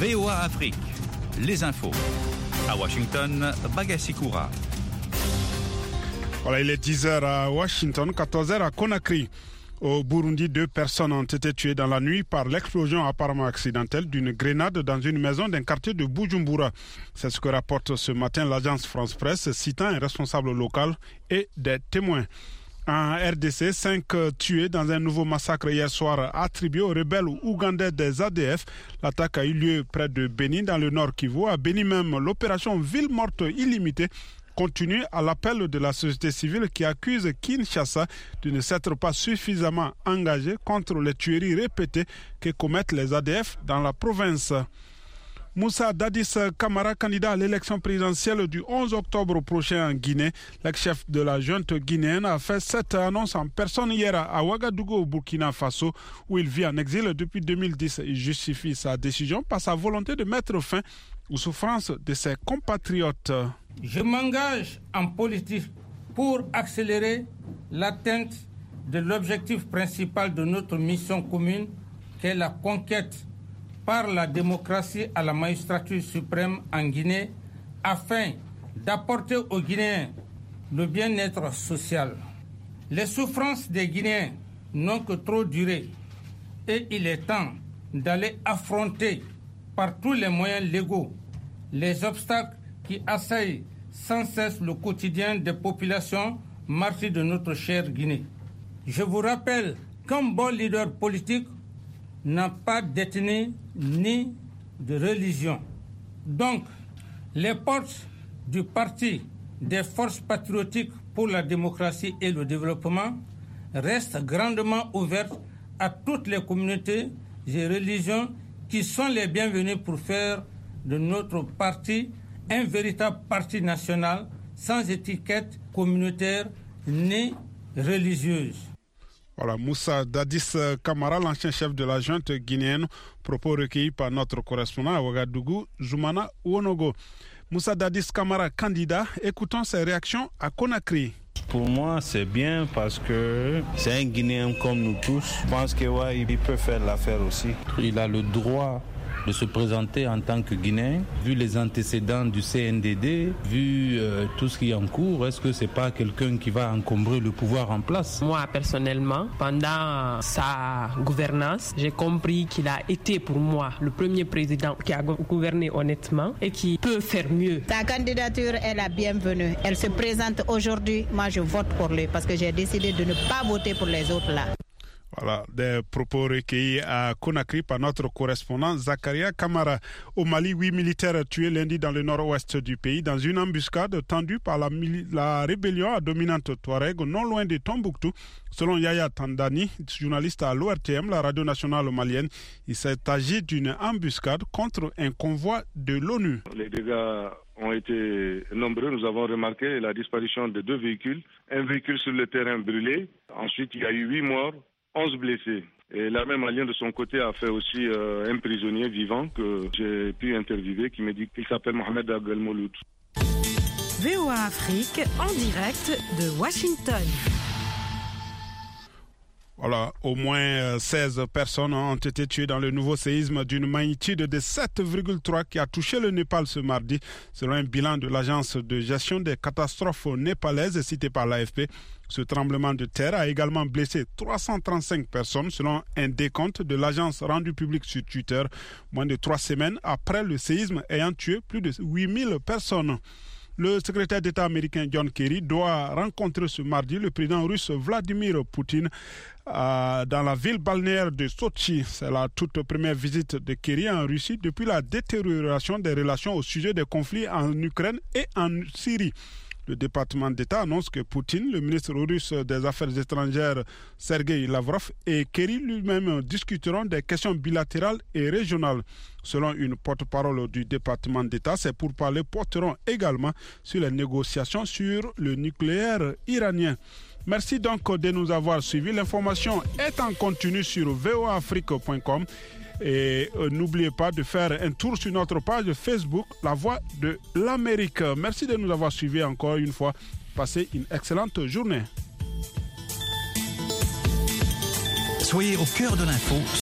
VOA Afrique, les infos. À Washington, Bagassi Koura. Voilà, il est 10h à Washington, 14h à Conakry. Au Burundi, 2 personnes ont été tuées dans la nuit par l'explosion apparemment accidentelle d'une grenade dans une maison d'un quartier de Bujumbura. C'est ce que rapporte ce matin l'agence France Presse, citant un responsable local et des témoins. En RDC, 5 tués dans un nouveau massacre hier soir attribué aux rebelles ougandais des ADF. L'attaque a eu lieu près de Beni, dans le nord Kivu. À Beni même, l'opération Ville morte illimitée continue à l'appel de la société civile qui accuse Kinshasa de ne s'être pas suffisamment engagée contre les tueries répétées que commettent les ADF dans la province. Moussa Dadis Camara, candidat à l'élection présidentielle du 11 octobre prochain en Guinée. L'ex-chef de la junte guinéenne a fait cette annonce en personne hier à Ouagadougou, au Burkina Faso, où il vit en exil depuis 2010. Il justifie sa décision par sa volonté de mettre fin aux souffrances de ses compatriotes. Je m'engage en politique pour accélérer l'atteinte de l'objectif principal de notre mission commune, qui est la conquête par la démocratie à la magistrature suprême en Guinée, afin d'apporter aux Guinéens le bien-être social. Les souffrances des Guinéens n'ont que trop duré et il est temps d'aller affronter par tous les moyens légaux les obstacles qui assaillent sans cesse le quotidien des populations martyres de notre chère Guinée. Je vous rappelle qu'un bon leader politique n'a pas d'ethnie ni de religion. Donc, les portes du Parti des forces patriotiques pour la démocratie et le développement restent grandement ouvertes à toutes les communautés et religions qui sont les bienvenues pour faire de notre parti un véritable parti national sans étiquette communautaire ni religieuse. Voilà, Moussa Dadis Camara, l'ancien chef de la junte guinéenne, propos recueillis par notre correspondant à Ouagadougou, Zoumana Ouonogo. Moussa Dadis Camara, candidat, écoutons ses réactions à Conakry. Pour moi, c'est bien parce que c'est un Guinéen comme nous tous. Je pense qu'il peut faire l'affaire aussi. Il a le droit de se présenter en tant que Guinéen, vu les antécédents du CNDD, vu tout ce qui est en cours. Est-ce que c'est pas quelqu'un qui va encombrer le pouvoir en place? Moi, personnellement, pendant sa gouvernance, j'ai compris qu'il a été pour moi le premier président qui a gouverné honnêtement et qui peut faire mieux. Sa candidature est la bienvenue. Elle se présente aujourd'hui. Moi, je vote pour lui parce que j'ai décidé de ne pas voter pour les autres là. Voilà, des propos recueillis à Conakry par notre correspondant Zakaria Kamara. Au Mali, 8 militaires tués lundi dans le nord-ouest du pays dans une embuscade tendue par la rébellion à dominante Touareg non loin de Tombouctou. Selon Yaya Tandani, journaliste à l'ORTM, la radio nationale malienne, il s'est agi d'une embuscade contre un convoi de l'ONU. Les dégâts ont été nombreux. Nous avons remarqué la disparition de 2 véhicules. Un véhicule sur le terrain brûlé. Ensuite, il y a eu 8 morts. 11 blessés. Et l'armée malienne de son côté a fait aussi un prisonnier vivant que j'ai pu interviewer qui me dit qu'il s'appelle Mohamed Abdel Mouloud. VOA Afrique en direct de Washington. Voilà, au moins 16 personnes ont été tuées dans le nouveau séisme d'une magnitude de 7,3 qui a touché le Népal ce mardi, selon un bilan de l'agence de gestion des catastrophes népalaise citée par l'AFP. Ce tremblement de terre a également blessé 335 personnes, selon un décompte de l'agence rendu public sur Twitter, moins de 3 semaines après le séisme ayant tué plus de 8000 personnes. Le secrétaire d'État américain John Kerry doit rencontrer ce mardi le président russe Vladimir Poutine dans la ville balnéaire de Sochi. C'est la toute première visite de Kerry en Russie depuis la détérioration des relations au sujet des conflits en Ukraine et en Syrie. Le département d'État annonce que Poutine, le ministre russe des Affaires étrangères Sergei Lavrov et Kerry lui-même discuteront des questions bilatérales et régionales. Selon une porte-parole du département d'État, ces pourparlers porteront également sur les négociations sur le nucléaire iranien. Merci donc de nous avoir suivis. L'information est en continu sur voaafrique.com. Et n'oubliez pas de faire un tour sur notre page Facebook, La Voix de l'Amérique. Merci de nous avoir suivis encore une fois. Passez une excellente journée. Soyez au cœur de l'info